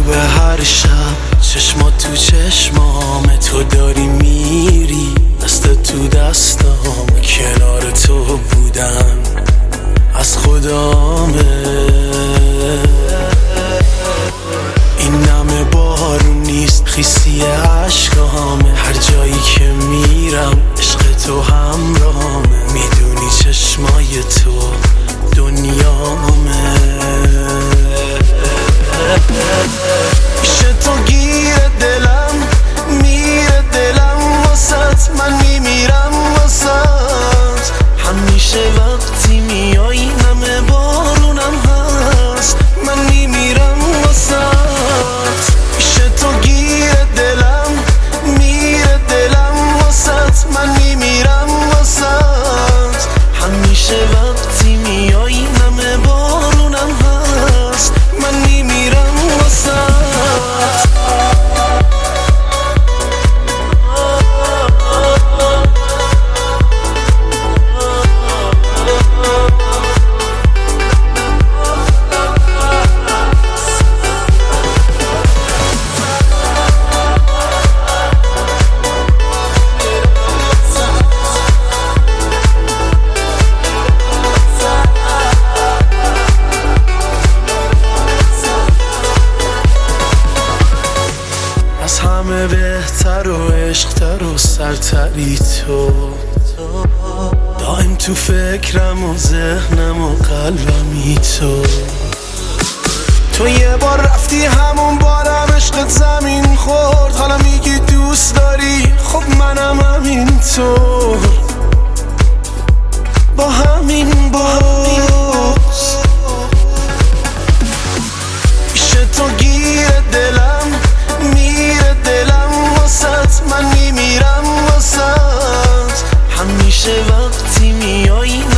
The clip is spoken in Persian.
خوبه هر شب چشما تو چشمام، تو داری میری دست تو دستام، کنار تو بودن از خدامه. این نمه بارون نیست خیسی عشقامه، هر جایی که میرم عشق تو همراهمه، میدونی چشمای تو دنیامه. میشه تو گیر دلم، میره دلم واسط، من میمیرم واسط، همیشه وقتی میای نمه بارونم هست، من میمیرم واسط. میشه تو گیر دلم، میره دلم واسط، من میمیرم واسط، همیشه وقتی میای نمه بارونم هست، من میمیرم واسط. از همه بهتر و عشقتر و سرتری تو، دائم تو فکرم و ذهنم و قلبمی تو یه بار رفتی همون بارم عشقت زمین خورد، حالا میگی دوست داری، خب منم همینطور، با همین باز. میشه تو گیر دلم، میره دلم واسط، من میمیرم واسط، همیشه وقتی میای